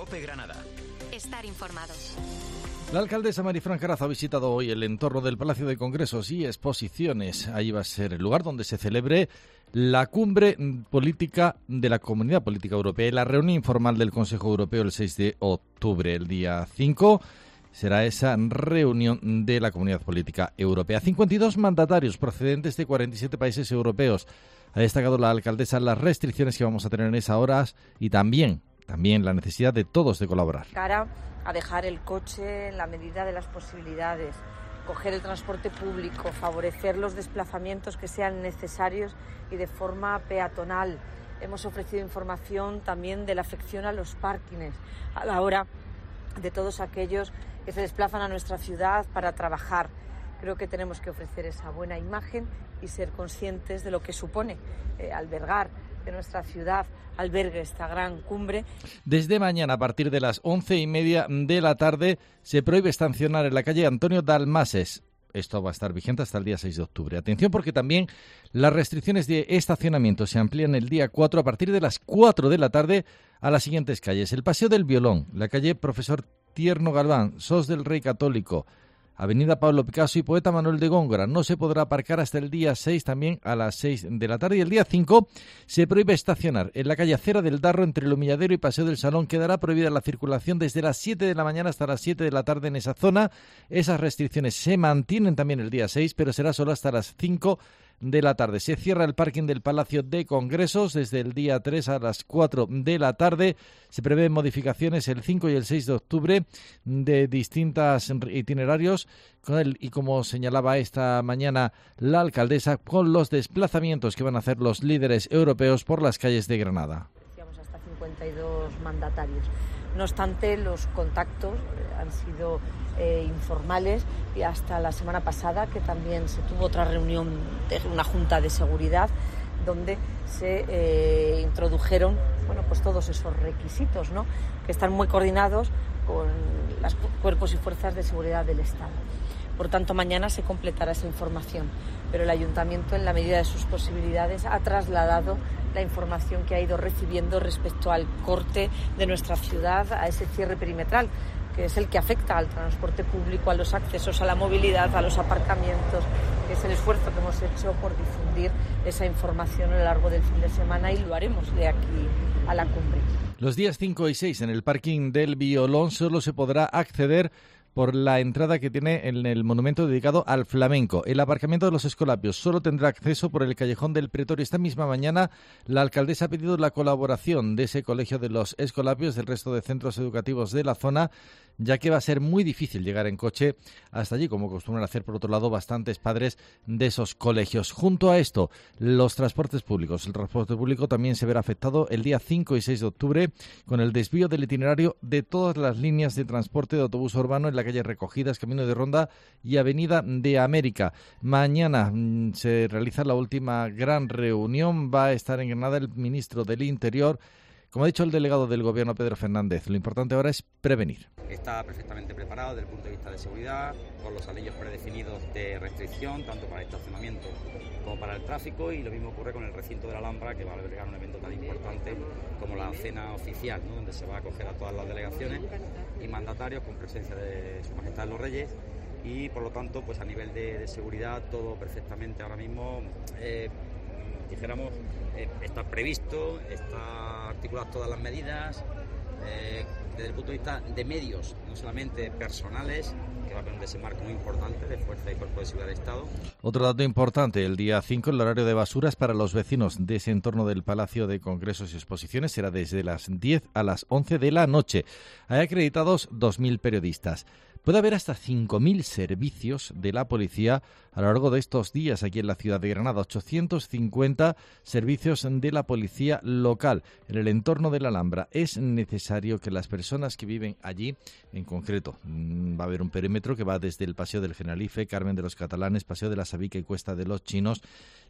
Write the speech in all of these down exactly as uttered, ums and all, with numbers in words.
COPE Granada. Estar informados. La alcaldesa Marifran Carazo ha visitado hoy el entorno del Palacio de Congresos y Exposiciones. Ahí va a ser el lugar donde se celebre la cumbre política de la Comunidad Política Europea y la reunión informal del Consejo Europeo el seis de octubre. El día cinco será esa reunión de la Comunidad Política Europea. cincuenta y dos mandatarios procedentes de cuarenta y siete países europeos. Ha destacado la alcaldesa las restricciones que vamos a tener en esas horas y también, también la necesidad de todos de colaborar. Cara a dejar el coche en la medida de las posibilidades, coger el transporte público, favorecer los desplazamientos que sean necesarios y de forma peatonal. Hemos ofrecido información también de la afección a los parkings a la hora de todos aquellos que se desplazan a nuestra ciudad para trabajar. Creo que tenemos que ofrecer esa buena imagen y ser conscientes de lo que supone eh, albergar de nuestra ciudad albergue esta gran cumbre. Desde mañana, a partir de las once y media de la tarde, se prohíbe estacionar en la calle Antonio Dalmases. Esto va a estar vigente hasta el día seis de octubre. Atención, porque también las restricciones de estacionamiento se amplían el día cuatro a partir de las cuatro de la tarde a las siguientes calles. El Paseo del Violón, la calle Profesor Tierno Galván, Sos del Rey Católico, Avenida Pablo Picasso y Poeta Manuel de Góngora. No se podrá aparcar hasta el día seis, también a las seis de la tarde. Y el día cinco se prohíbe estacionar en la calle Acera del Darro entre el Humilladero y Paseo del Salón. Quedará prohibida la circulación desde las siete de la mañana hasta las siete de la tarde en esa zona. Esas restricciones se mantienen también el día seis, pero será solo hasta las cinco de la tarde. Se cierra el parking del Palacio de Congresos desde el día tres a las cuatro de la tarde. Se prevén modificaciones el cinco y el seis de octubre de distintos itinerarios con el, y como señalaba esta mañana la alcaldesa, con los desplazamientos que van a hacer los líderes europeos por las calles de Granada. Decíamos hasta cincuenta y dos mandatarios. No obstante, los contactos han sido eh, informales y hasta la semana pasada, que también se tuvo otra reunión de una junta de seguridad donde se eh, introdujeron bueno, pues todos esos requisitos, ¿no?, que están muy coordinados con los cuerpos y fuerzas de seguridad del Estado. Por tanto, mañana se completará esa información, pero el Ayuntamiento, en la medida de sus posibilidades, ha trasladado la información que ha ido recibiendo respecto al corte de nuestra ciudad, a ese cierre perimetral, que es el que afecta al transporte público, a los accesos a la movilidad, a los aparcamientos, que es el esfuerzo que hemos hecho por difundir esa información a lo largo del fin de semana y lo haremos de aquí a la cumbre. Los días cinco y seis en el parking del Violón solo se podrá acceder por la entrada que tiene en el monumento dedicado al flamenco. El aparcamiento de los Escolapios solo tendrá acceso por el callejón del Pretorio. Esta misma mañana la alcaldesa ha pedido la colaboración de ese colegio de los Escolapios, del resto de centros educativos de la zona, ya que va a ser muy difícil llegar en coche hasta allí, como acostumbran hacer por otro lado bastantes padres de esos colegios. Junto a esto, los transportes públicos. El transporte público también se verá afectado el día cinco y seis de octubre con el desvío del itinerario de todas las líneas de transporte de autobús urbano en la calle Recogidas, Camino de Ronda y Avenida de América. Mañana mmm, se realiza la última gran reunión. Va a estar en Granada el ministro del Interior. Como ha dicho el delegado del Gobierno, Pedro Fernández, lo importante ahora es prevenir. Está perfectamente preparado desde el punto de vista de seguridad, con los anillos predefinidos de restricción, tanto para el estacionamiento como para el tráfico, y lo mismo ocurre con el recinto de la Alhambra, que va a albergar un evento tan importante como la cena oficial, ¿no?, donde se va a acoger a todas las delegaciones y mandatarios con presencia de Su Majestad los Reyes, y por lo tanto, pues a nivel de, de seguridad, todo perfectamente ahora mismo, eh, dijéramos, eh, está previsto, está articuladas todas las medidas, eh, desde el punto de vista de medios, no solamente personales, que va a haber un desembarco muy importante de fuerza y cuerpo de seguridad del Estado. Otro dato importante, el día cinco, el horario de basuras para los vecinos de ese entorno del Palacio de Congresos y Exposiciones será desde las diez a las once de la noche. Hay acreditados dos mil periodistas. Puede haber hasta cinco mil servicios de la policía a lo largo de estos días aquí en la ciudad de Granada. ochocientos cincuenta servicios de la policía local en el entorno de la Alhambra. Es necesario que las personas que viven allí, en concreto, va a haber un perímetro que va desde el Paseo del Generalife, Carmen de los Catalanes, Paseo de la Sabica y Cuesta de los Chinos,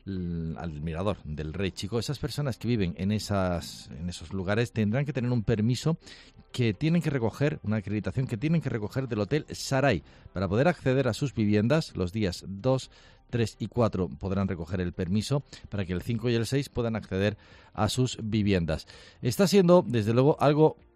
al Mirador del Rey Chico. Esas personas que viven en, esas, en esos lugares tendrán que tener un permiso que tienen que recoger, una acreditación que tienen que recoger del Hotel Saray para poder acceder a sus viviendas. Los días dos, tres y cuatro podrán recoger el permiso para que el cinco y el seis puedan acceder a sus viviendas. Está siendo, desde luego, algo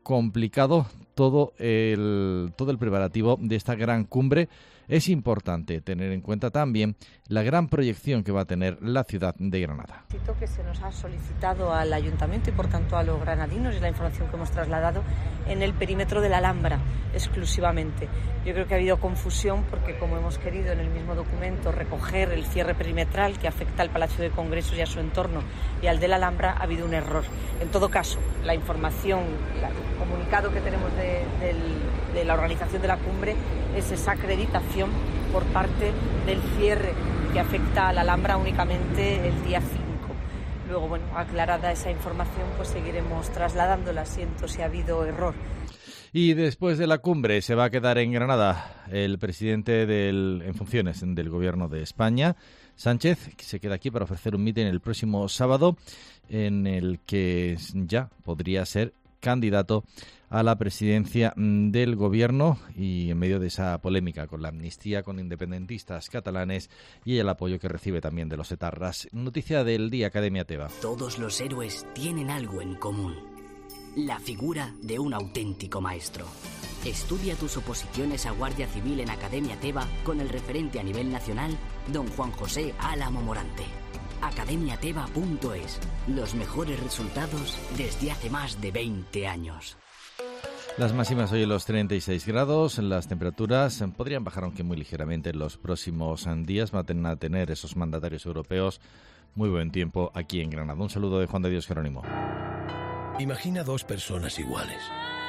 complicado todo el, todo el preparativo de esta gran cumbre. Es importante tener en cuenta también la gran proyección que va a tener la ciudad de Granada. Que se nos ha solicitado al Ayuntamiento y por tanto a los granadinos y la información que hemos trasladado en el perímetro de la Alhambra exclusivamente. Yo creo que ha habido confusión porque como hemos querido en el mismo documento recoger el cierre perimetral que afecta al Palacio de Congresos y a su entorno y al de la Alhambra, ha habido un error. En todo caso, la información, el comunicado que tenemos de, de, de la organización de la cumbre es esa acreditación por parte del cierre que afecta a la Alhambra únicamente el día cinco. Luego, bueno, aclarada esa información, pues seguiremos trasladándola, siento si ha habido error. Y después de la cumbre se va a quedar en Granada el presidente del, en funciones del Gobierno de España, Sánchez, que se queda aquí para ofrecer un mitin el próximo sábado en el que ya podría ser candidato a la presidencia del Gobierno, y en medio de esa polémica con la amnistía con independentistas catalanes y el apoyo que recibe también de los etarras. Noticia del día, Academia Teba. Todos los héroes tienen algo en común: la figura de un auténtico maestro. Estudia tus oposiciones a Guardia Civil en Academia Teba con el referente a nivel nacional, don Juan José Álamo Morante. academia teba punto es. Los mejores resultados desde hace más de veinte años. Las máximas hoy en los treinta y seis grados, las temperaturas podrían bajar aunque muy ligeramente en los próximos días. Van a tener esos mandatarios europeos muy buen tiempo aquí en Granada. Un saludo de Juan de Dios Jerónimo. Imagina dos personas iguales,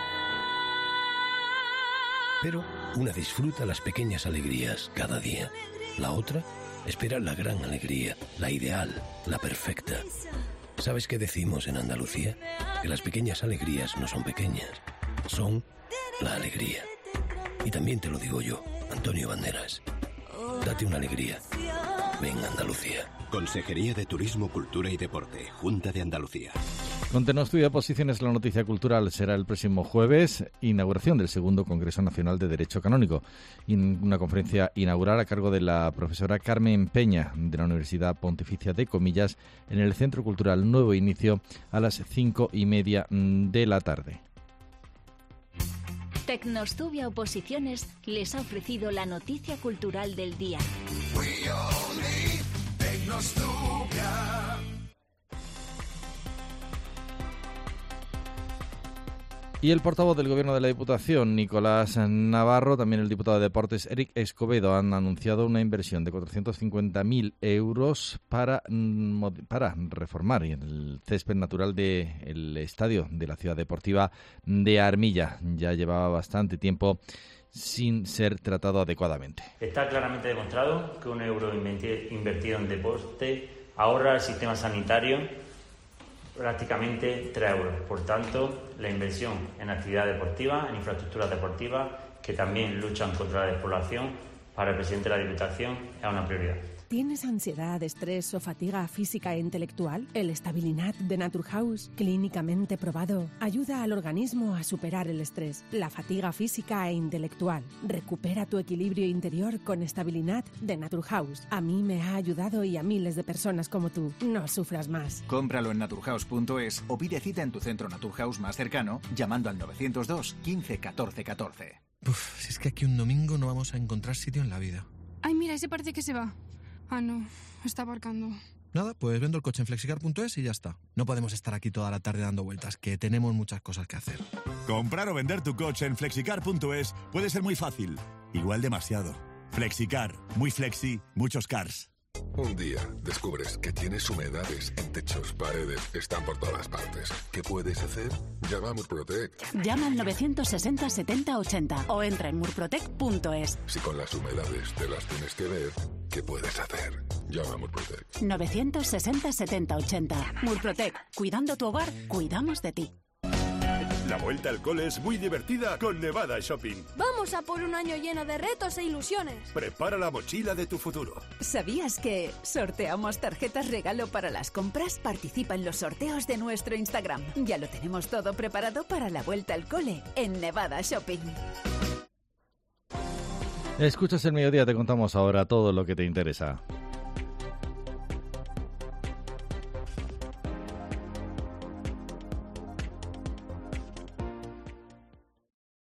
pero una disfruta las pequeñas alegrías cada día, la otra espera la gran alegría, la ideal, la perfecta. ¿Sabes qué decimos en Andalucía? Que las pequeñas alegrías no son pequeñas, son la alegría. Y también te lo digo yo, Antonio Banderas. Date una alegría. Ven Andalucía. Consejería de Turismo, Cultura y Deporte, Junta de Andalucía. Continúa estudio de posiciones. La noticia cultural será el próximo jueves, inauguración del segundo Congreso Nacional de Derecho Canónico. In, una conferencia inaugural a cargo de la profesora Carmen Peña de la Universidad Pontificia de Comillas en el Centro Cultural Nuevo Inicio a las cinco y media de la tarde. Tecnostubia Oposiciones les ha ofrecido la noticia cultural del día. Y el portavoz del Gobierno de la Diputación, Nicolás Navarro, también el diputado de Deportes, Eric Escobedo, han anunciado una inversión de cuatrocientos cincuenta mil euros para, para reformar el césped natural del estadio de la Ciudad Deportiva de Armilla. Ya llevaba bastante tiempo sin ser tratado adecuadamente. Está claramente demostrado que un euro invertido en deporte ahorra al sistema sanitario prácticamente tres euros. Por tanto, la inversión en actividad deportiva, en infraestructuras deportivas, que también luchan contra la despoblación, para el presidente de la Diputación es una prioridad. ¿Tienes ansiedad, estrés o fatiga física e intelectual? El Stabilinat de Naturhaus, clínicamente probado, ayuda al organismo a superar el estrés, la fatiga física e intelectual. Recupera tu equilibrio interior con Stabilinat de Naturhaus. A mí me ha ayudado y a miles de personas como tú. No sufras más. Cómpralo en naturhaus punto es o pide cita en tu centro Naturhaus más cercano llamando al novecientos dos quince catorce catorce. Uf, si es que aquí un domingo no vamos a encontrar sitio en la vida. Ay, mira, ese parece que se va. Ah, no, está aparcando. Nada, pues vendo el coche en flexicar punto es y ya está. No podemos estar aquí toda la tarde dando vueltas, que tenemos muchas cosas que hacer. Comprar o vender tu coche en flexicar punto es puede ser muy fácil, igual demasiado. Flexicar, muy flexi, muchos cars. Un día descubres que tienes humedades en techos, paredes, están por todas partes. ¿Qué puedes hacer? Llama a Murprotec. Llama al novecientos sesenta setenta ochenta o entra en murprotec punto es. Si con las humedades te las tienes que ver, ¿qué puedes hacer? Llama a Murprotec. novecientos sesenta setenta ochenta. Murprotec. Cuidando tu hogar, cuidamos de ti. La vuelta al cole es muy divertida con Nevada Shopping. Vamos a por un año lleno de retos e ilusiones. Prepara la mochila de tu futuro. ¿Sabías que sorteamos tarjetas regalo para las compras? Participa en los sorteos de nuestro Instagram. Ya lo tenemos todo preparado para la vuelta al cole en Nevada Shopping. Escuchas El Mediodía, te contamos ahora todo lo que te interesa.